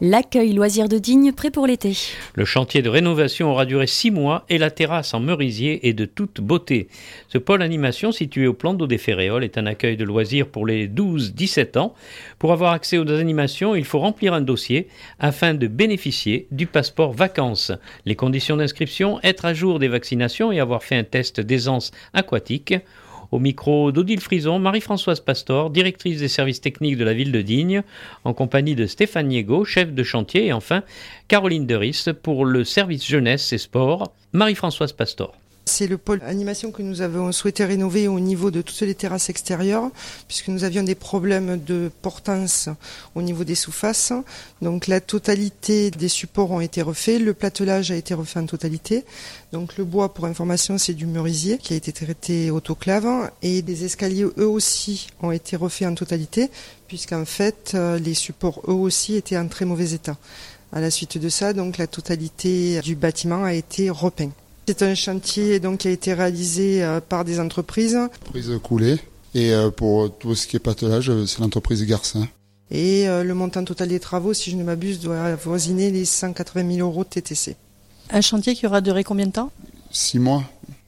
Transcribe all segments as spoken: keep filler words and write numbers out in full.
L'accueil loisirs de Digne prêt pour l'été. Le chantier de rénovation aura duré six mois et la terrasse en merisier est de toute beauté. Ce pôle animation situé au plan d'eau des Ferréoles est un accueil de loisirs pour les douze dix-sept ans. Pour avoir accès aux animations, il faut remplir un dossier afin de bénéficier du passeport vacances. Les conditions d'inscription, être à jour des vaccinations et avoir fait un test d'aisance aquatique. Au micro d'Odile Frison, Marie-Françoise Pastor, directrice des services techniques de la ville de Digne, en compagnie de Stéphane Niego, chef de chantier, et enfin Caroline Deris pour le service jeunesse et sport. Marie-Françoise Pastor. C'est le pôle animation que nous avons souhaité rénover au niveau de toutes les terrasses extérieures, puisque nous avions des problèmes de portance au niveau des sous-faces. Donc la totalité des supports ont été refaits, le platelage a été refait en totalité. Donc le bois, pour information, c'est du merisier qui a été traité autoclave, et les escaliers eux aussi ont été refaits en totalité, puisqu'en fait les supports eux aussi étaient en très mauvais état. À la suite de ça, donc la totalité du bâtiment a été repeint. C'est un chantier donc, qui a été réalisé euh, par des entreprises. Entreprise coulée. Et euh, pour tout ce qui est patelage, c'est l'entreprise Garcin. Et euh, le montant total des travaux, si je ne m'abuse, doit avoisiner les cent quatre-vingt mille euros de T T C. Un chantier qui aura duré combien de temps ? Six mois.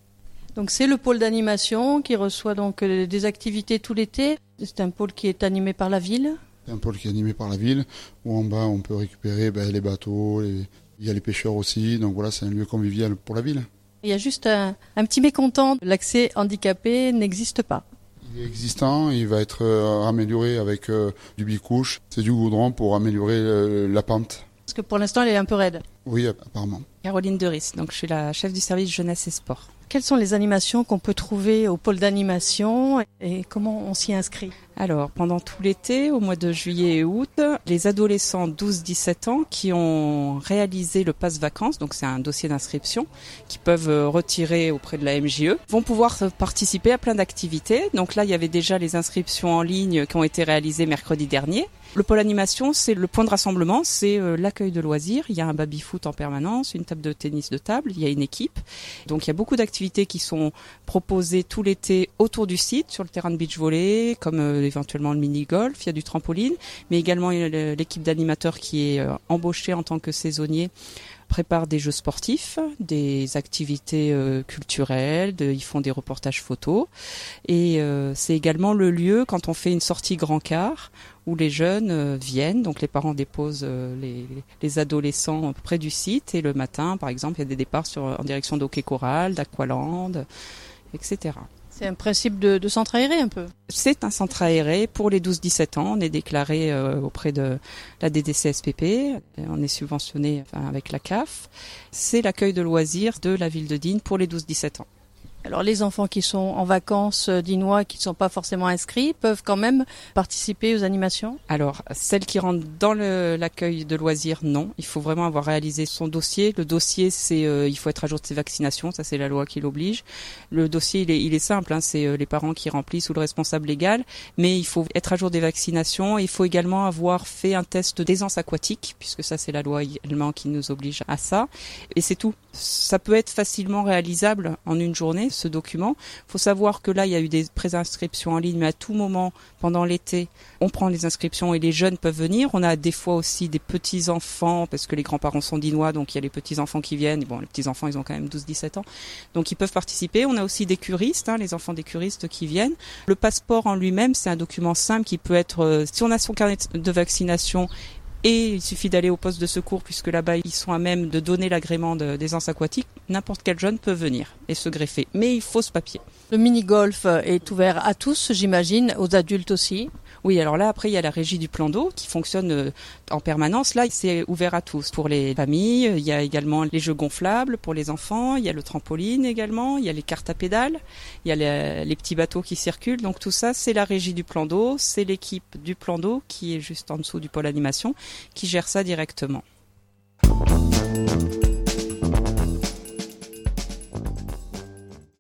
Donc c'est le pôle d'animation qui reçoit donc des activités tout l'été. C'est un pôle qui est animé par la ville. C'est un pôle qui est animé par la ville, où en bas on peut récupérer ben, les bateaux, les... il y a les pêcheurs aussi, donc voilà, c'est un lieu convivial pour la ville. Il y a juste un, un petit mécontent, l'accès handicapé n'existe pas. Il est existant, il va être euh, amélioré avec euh, du bicouche, c'est du goudron pour améliorer euh, la pente. Parce que pour l'instant elle est un peu raide. Oui, apparemment. Caroline Deris, donc je suis la chef du service jeunesse et sport. Quelles sont les animations qu'on peut trouver au pôle d'animation et comment on s'y inscrit ? Alors, pendant tout l'été, au mois de juillet et août, les adolescents douze dix-sept ans qui ont réalisé le pass vacances, donc c'est un dossier d'inscription, qui peuvent retirer auprès de la M J E, vont pouvoir participer à plein d'activités. Donc là, il y avait déjà les inscriptions en ligne qui ont été réalisées mercredi dernier. Le pôle animation, c'est le point de rassemblement, c'est l'accueil de loisirs. Il y a un baby-foot en permanence, une table de tennis de table, il y a une équipe. Donc il y a beaucoup d'activités qui sont proposées tout l'été autour du site, sur le terrain de beach volley, comme euh, éventuellement le mini-golf, il y a du trampoline, mais également il y a l'équipe d'animateurs qui est euh, embauchée en tant que saisonnier, prépare des jeux sportifs, des activités euh, culturelles, de, ils font des reportages photos. Et euh, c'est également le lieu, quand on fait une sortie grand car, où les jeunes euh, viennent, donc les parents déposent euh, les, les adolescents près du site, et le matin, par exemple, il y a des départs sur, en direction d'Hockey Choral, d'Aqualand, et cetera. C'est un principe de, de centre aéré un peu. C'est un centre aéré pour les douze dix-sept ans. On est déclaré euh, auprès de la D D C S P P. On est subventionné enfin, avec la C A F. C'est l'accueil de loisirs de la ville de Digne pour les douze dix-sept ans. Alors les enfants qui sont en vacances dinois, qui ne sont pas forcément inscrits, peuvent quand même participer aux animations ? Alors, celles qui rentrent dans le, l'accueil de loisirs, non. Il faut vraiment avoir réalisé son dossier. Le dossier, c'est euh, il faut être à jour de ses vaccinations, ça c'est la loi qui l'oblige. Le dossier, il est, il est simple, hein, c'est euh, les parents qui remplissent ou le responsable légal, mais il faut être à jour des vaccinations. Il faut également avoir fait un test d'aisance aquatique, puisque ça c'est la loi également qui nous oblige à ça. Et c'est tout. Ça peut être facilement réalisable en une journée, ce document. Il faut savoir que là, il y a eu des préinscriptions en ligne, mais à tout moment, pendant l'été, on prend les inscriptions et les jeunes peuvent venir. On a des fois aussi des petits-enfants, parce que les grands-parents sont dinois, donc il y a les petits-enfants qui viennent. Et bon, les petits-enfants, ils ont quand même douze dix-sept ans. Donc ils peuvent participer. On a aussi des curistes, hein, les enfants des curistes qui viennent. Le passeport en lui-même, c'est un document simple qui peut être... Euh, si on a son carnet de vaccination, et il suffit d'aller au poste de secours, puisque là-bas, ils sont à même de donner l'agrément de, d'aisance aquatique. N'importe quel jeune peut venir et se greffer. Mais il faut ce papier. Le mini-golf est ouvert à tous, j'imagine, aux adultes aussi. Oui, alors là, après, il y a la régie du plan d'eau qui fonctionne en permanence. Là, c'est ouvert à tous. Pour les familles, il y a également les jeux gonflables pour les enfants. Il y a le trampoline également. Il y a les cartes à pédales. Il y a les, les petits bateaux qui circulent. Donc tout ça, c'est la régie du plan d'eau. C'est l'équipe du plan d'eau qui est juste en dessous du pôle animation qui gère ça directement.